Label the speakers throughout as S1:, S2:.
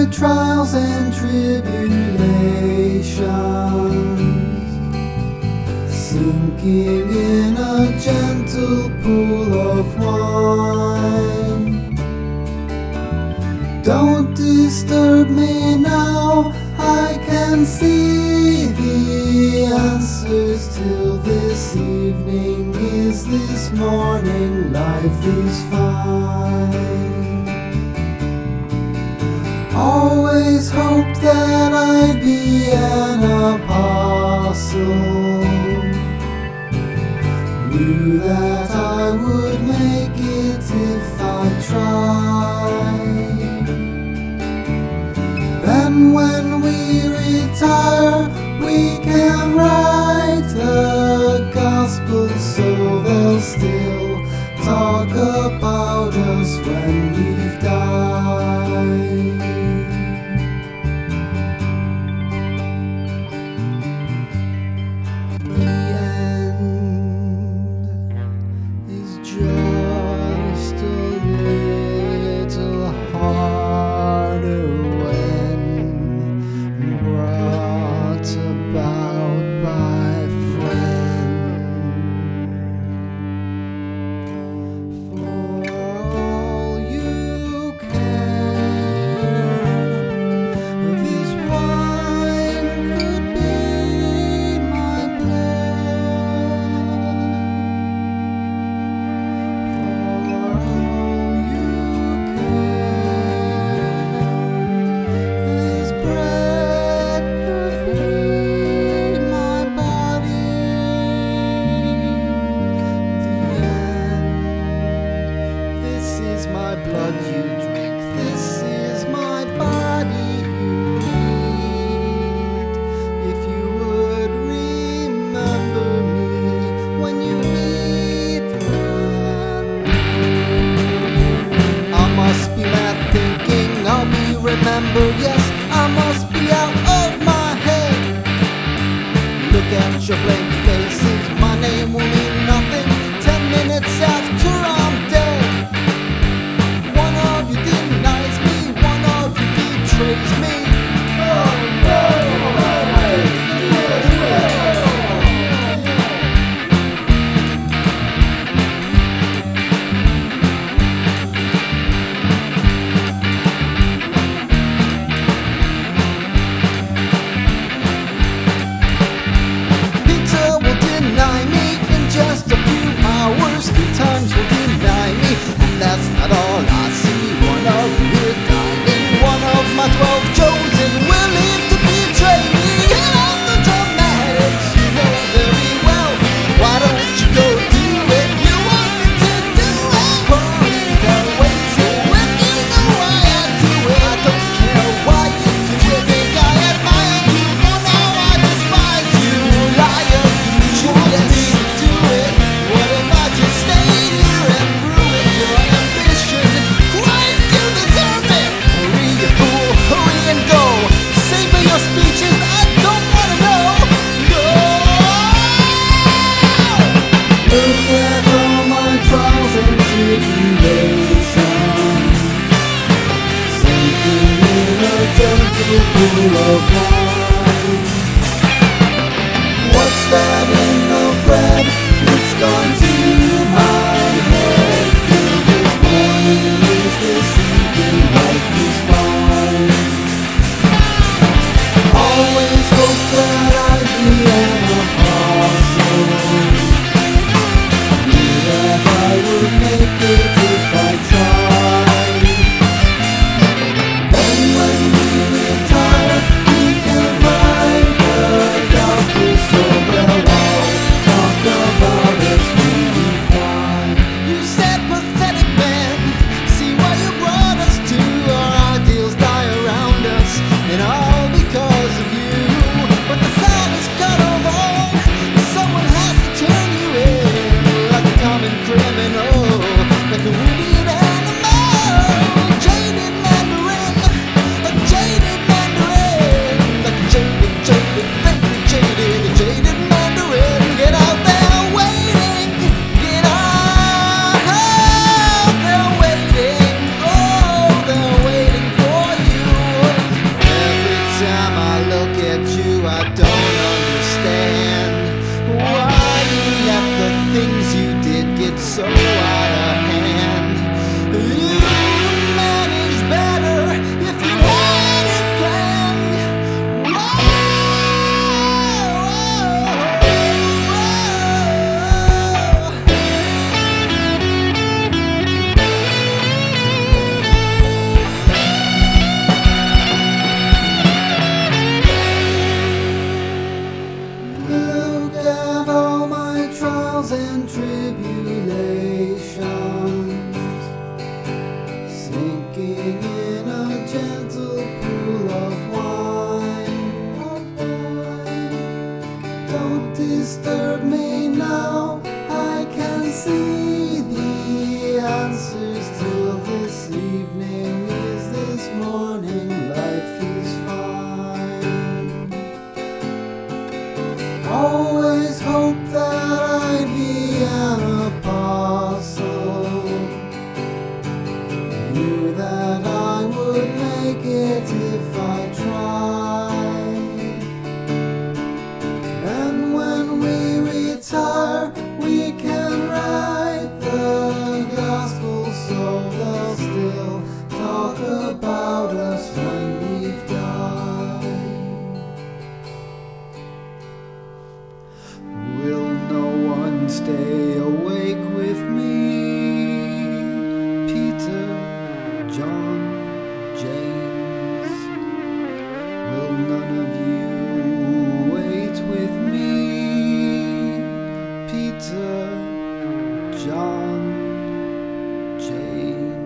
S1: my trials and tribulations, sinking in a gentle pool of wine. Don't disturb me now, I can see the answers till this evening. Is this morning? Life is fine. Always hoped that I'd be an apostle, knew that I would make it if I tried. Then when we retire, we can write the gospel so they'll still talk about us when we've died. The end is just a little harder when brought about by friends. For all you care, this wine could be my blood. For all you care, this bread could be my body. The end. This is my blood you drink. This is my body you eat. If you would remember me when you meet them. I must be mad thinking I'll be remembered. Yes, I must be out of my head. Look at your blank faces, my name will mean nothing 10 minutes after I'm dead. One of you denies me, one of you betrays me. Peter will deny me in just a few hours. 3 times will deny me, and that's not all I see. One of you here dying, one of my 12 chosen will live to betray me. Get out the dramatics, you know very well. Why don't you go do it? You want me to do it? Hurry, they're waiting. When you know why I do it, I don't care why you do it. Think I admire you, for now I despise you. Liar, you want me to do it. What if I just stayed here and ruined your ambition? Christ, you deserve it. Hurry, you fool, hurry and go. Savor your speeches, I don't wanna know. No! Look at all my trials and tribulations, sinking in a gentle pool of wine. What's that in the bread? It's gone to my head. Till this morning is this evening, life is fine. Always hope that I'd be an apostle, knew that I would make it if I tried. Then when we retire, we can so out of hand. You manage better if you had it planned. Look at all my trials and tribulations, sinking in a gentle pool of wine. Don't disturb me now, I can see the answers till this evening. Is this morning life is fine. Always hope that I'd be an apostle, knew that I would make it if I tried. And when we retire, we can write the gospel so they'll still talk about us when we've died. Will no one stay awake with me? Peter, John, James. Will none of you wait with me? Peter, John, James.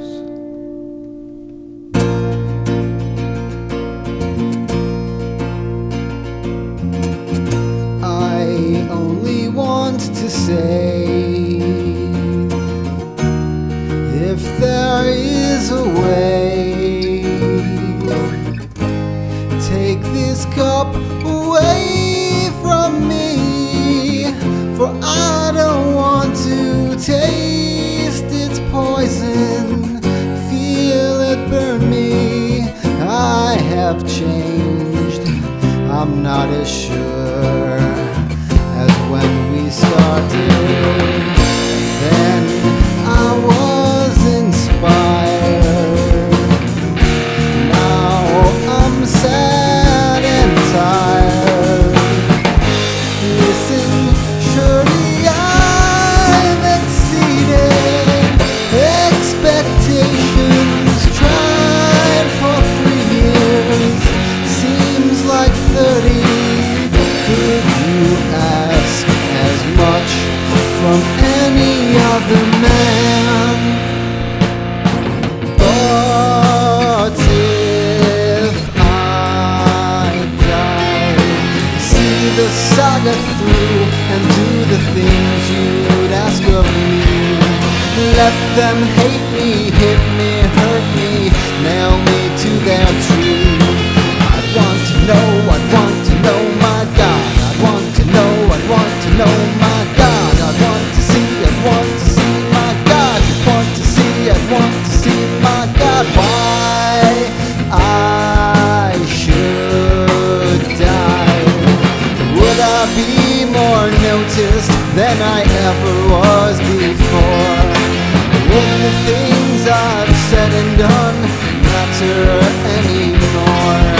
S1: I only want to say, if there is a way, take this cup away from me, for I don't want to taste its poison, feel it burn me. I have changed, I'm not as sure as when we started. Then I was inspired. Now I'm sad and tired. Listen, surely I've exceeded expectations. Tried for 3 years, seems like 30. Could you ask as much from any other man? But if I die, see the saga through and do the things you'd ask of me. Let them hate me, hit me, hurt me, nail me to their tree. I'd want to know my God. I'd want to know my God. I'd want to see my God. I'd want to see my God. Why I should die? Would I be more noticed than I ever was before? Would the things I've said and done matter anymore?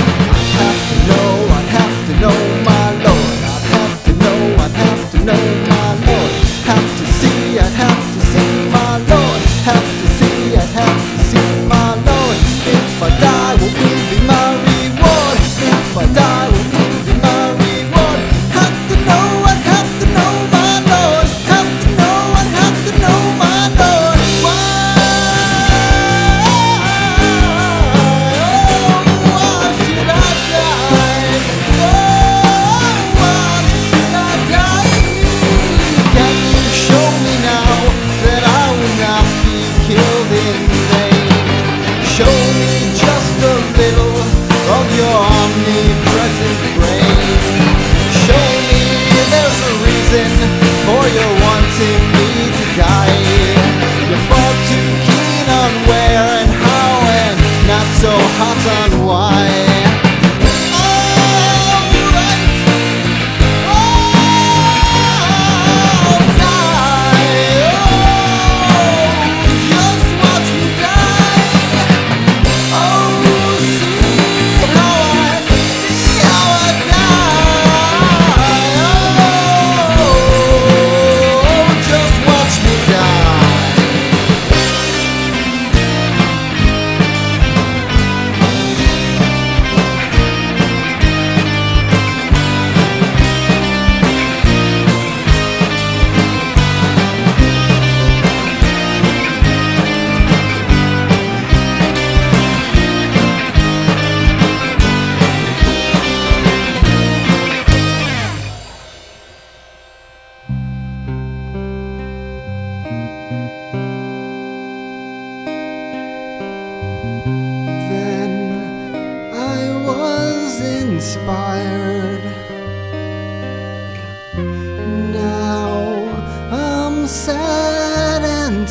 S1: I'd have to know my Lord. I'd have to know my Lord. I'd have to see my Lord. I'd have to see my Lord. If I die, what will be my reward? If I die, what will be my reward? I'd have to know my Lord. I'd have to know my Lord. Why?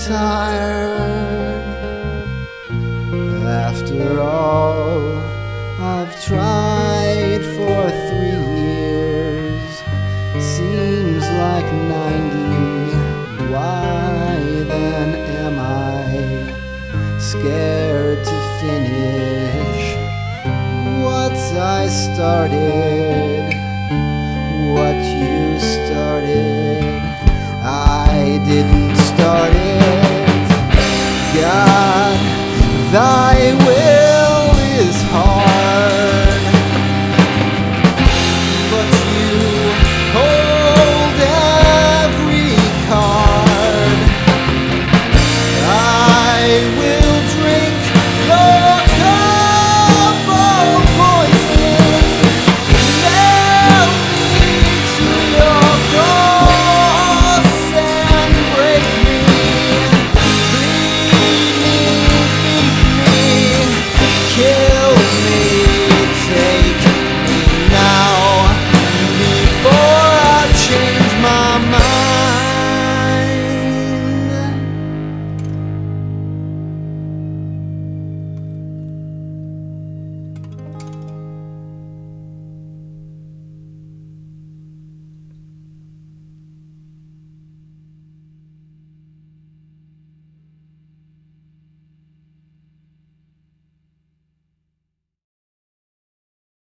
S1: tired. After all I've tried for 3 years, seems like 90. Why then am I scared to finish what I started?